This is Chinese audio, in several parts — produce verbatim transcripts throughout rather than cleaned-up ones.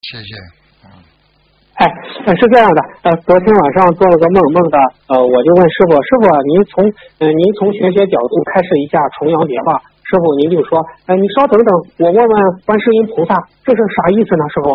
谢谢。嗯。 哎，是这样的，呃，昨天晚上做了个梦，梦的，呃，我就问师傅，师傅，您从，呃，您从玄学角度开示一下重阳节吧。师傅您就说，呃，你稍等等，我问问观世音菩萨，这是啥意思呢？师傅？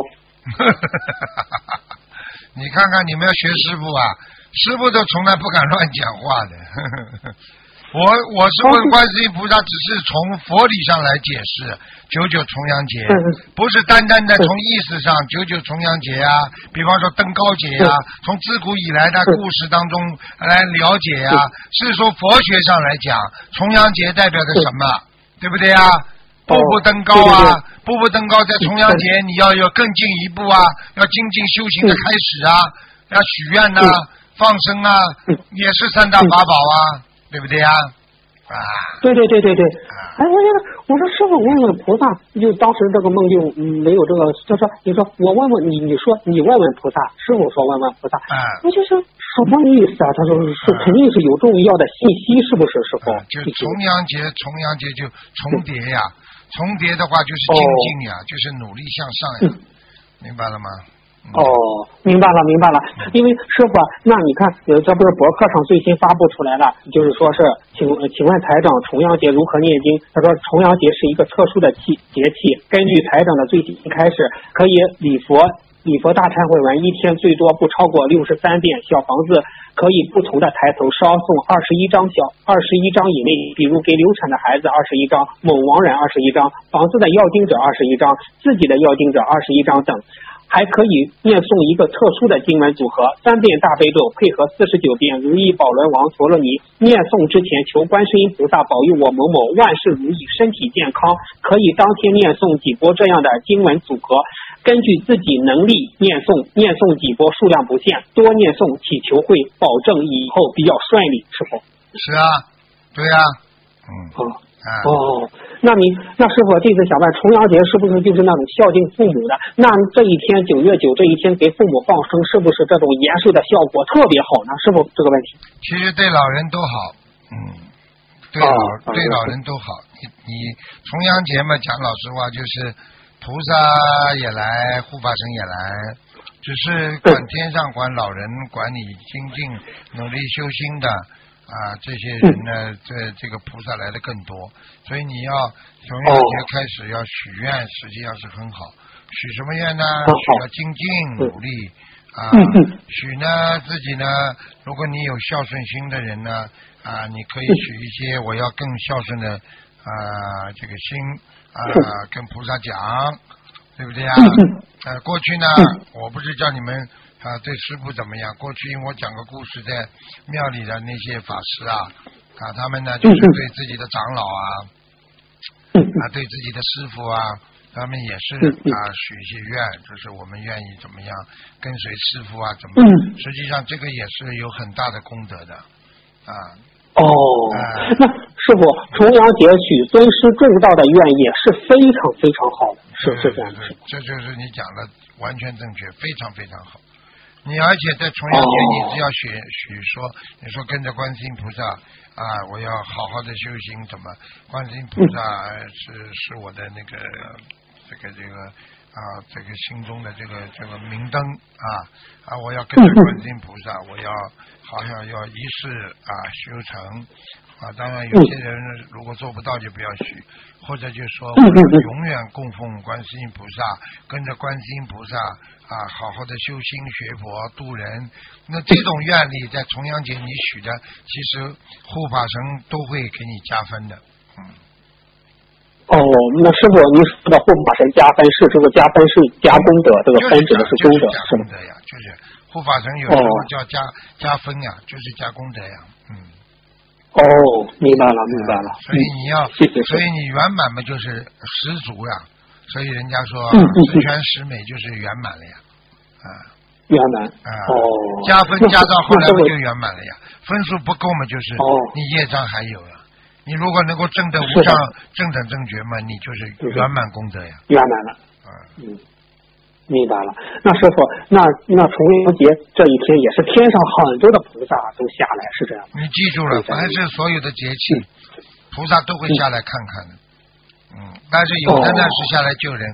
你看看你们要学师傅啊，师傅都从来不敢乱讲话的。我我是问观世音菩萨，只是从佛理上来解释九九重阳节，不是单单的从意识上九九重阳节啊，比方说登高节啊，从自古以来的故事当中来了解啊，是说佛学上来讲，重阳节代表着什么，对不对啊？步步登高啊，步步登高，在重阳节你要有更进一步啊，要精进修行的开始啊，要许愿呐、啊，放生啊，也是三大法宝啊。对不对呀？啊， 对对对对对，哎，我说我说师傅问问菩萨，就当时这个梦就嗯没有这个，就说你说我问问你，你说你问问菩萨，师傅说问问菩萨， 啊， 我就是什么意思啊？他说是肯定是有重要的信息，是不是师傅？ 就重阳节，重阳节就重叠呀，重叠的话就是精进呀，就是努力向上呀，明白了吗？ 哦，明白了，明白了。因为师傅，那你看，呃，这不是博客上最新发布出来了，就是说是，请请问台长，重阳节如何念经？他说，重阳节是一个特殊的气节气，根据台长的最新开始，可以礼佛，礼佛大忏悔文一天最多不超过六十三遍，小房子可以不同的抬头烧送二十一张小二十一张以内，比如给流产的孩子二十一张，某亡人二十一张，房子的要经者二十一张，自己的要经者二十一张等。还可以念诵一个特殊的经文组合，三遍大悲咒配合四十九遍如意宝轮王陀罗尼。念诵之前求观世音菩萨保佑我某某万事如意，身体健康。可以当天念诵几波这样的经文组合，根据自己能力念诵，念诵几波数量不限，多念诵祈求会保证以后比较顺利，是否？ 是啊，对啊，嗯。 哦哦，那你那师傅这次想问，重阳节是不是就是那种孝敬父母的？那这一天九月九这一天给父母放生，是不是这种延寿的效果特别好呢？是否这个问题？ 其实对老人都好，嗯，对老、哦、对老人都好。你你重阳节嘛，讲老实话就是菩萨也来，护法神也来，只是管天上管老人，管你精进努力修心的。啊，这些人呢，这这个菩萨来的更多，所以你要从元节开始要许愿，实际上是很好。许什么愿呢？许要精进努力啊，许呢自己呢，如果你有孝顺心的人呢，啊，你可以许一些我要更孝顺的啊这个心啊，跟菩萨讲，对不对啊？呃，过去呢，我不是叫你们。啊，对师父怎么样？过去因为我讲个故事，在庙里的那些法师啊，啊，他们呢就是对自己的长老啊，啊，对自己的师父啊，他们也是啊许一些愿，就是我们愿意怎么样跟随师父啊，怎么？实际上这个也是有很大的功德的，啊。 哦，呃、那师傅，重阳节许尊师重道的愿也是非常非常好的，是是这样的。 这就是你讲的完全正确，非常非常好。你而且在重阳节，你只要许许说，你说跟着观世音菩萨啊，我要好好的修行，怎么？观世音菩萨是是我的那个这个这个啊，这个心中的这个这个明灯啊啊，我要跟着观世音菩萨，我要好像要一世啊修成啊。当然有些人如果做不到就不要许，或者就说我永远供奉观世音菩萨，跟着观世音菩萨。啊，好好的修心学佛度人，那这种愿力在重阳节你许的，其实护法神都会给你加分的。嗯。 哦，那师傅，您说的护法神加分是这个加分是加功德，这个分指的是功德， 是吗？呀，就是护法神有时候叫加、哦、加分呀，就是加功德呀。嗯。 哦，明白了，明白了。 所以你要， 谢谢所以你圆满嘛，就是十足呀。所以人家说十全十美就是圆满了呀，啊， 圆满啊，哦，加分加到后来不就圆满了呀？分数不够嘛，就是你业障还有呀。你如果能够正得无上、正等正觉嘛，你就是圆满功德呀。 圆满了，嗯，明白了。那师傅，那那重阳节这一天也是天上很多的菩萨都下来，是这样。 你记住了，凡是所有的节气，菩萨都会下来看看的。嗯，但是有的呢是下来救人，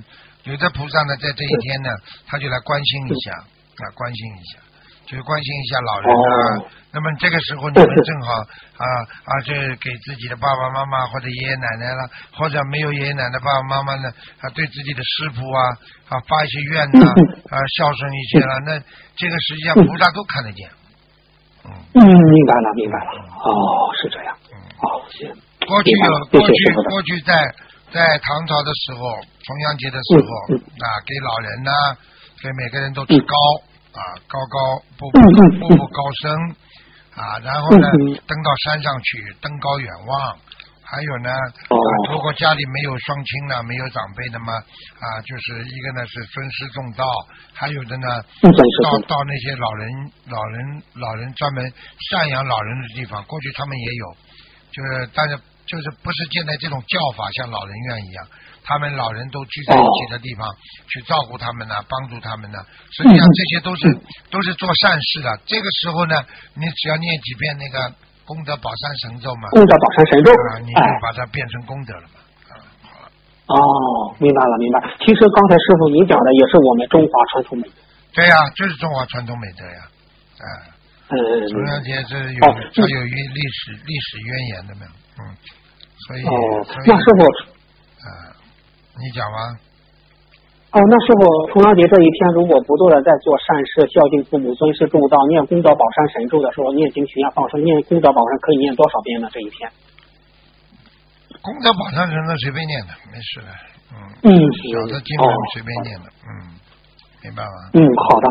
有的菩萨呢，在这一天呢，他就来关心一下，啊，关心一下，就是关心一下老人啊。 哦那么这个时候你们正好啊啊，这给自己的爸爸妈妈或者爷爷奶奶了，或者没有爷爷奶奶爸爸妈妈呢，啊，对自己的师傅啊啊发一些愿呐，啊孝顺一些了，那这个实际上菩萨都看得见。嗯， 嗯，明白了，明白了。哦，是这样。哦，行。 过去有过去过去在在唐朝的时候，重阳节的时候啊，给老人呢，给每个人都吃糕啊，高高步步步步高升。啊，然后呢，登到山上去，登高远望。还有呢，啊，如果家里没有双亲呢，没有长辈的嘛，啊，就是一个呢是尊师重道，还有的呢，到到那些老人、老人、老人专门赡养老人的地方，过去他们也有，就是但是就是不是现在这种叫法，像老人院一样。他们老人都聚在一起的地方，哦、去照顾他们呢，帮助他们呢。实际上这些都是、嗯、都是做善事的。这个时候呢，你只要念几遍那个功德宝山神咒嘛， 功德宝山神咒啊，你就把它变成功德了嘛。啊，好了。 哦，明白了，明白。其实刚才师傅您讲的也是我们中华传统美德。 对呀、啊，就是中华传统美德呀，啊。 嗯。 重阳节是有哦、 它有一历史历史渊源的嘛，嗯，所以。 哦， 所以那师傅。 啊。你讲吗？ 哦，那师傅，重阳节这一天，如果不断的在做善事、孝敬父母、尊师重道、念功德宝山神咒的时候，念经许愿放生，念功德宝山可以念多少遍呢？这一天？ 功德宝山神咒随便念的，没事的。嗯。 嗯。 小的经文随便念的，哦、嗯，明白吗？ 嗯，好的，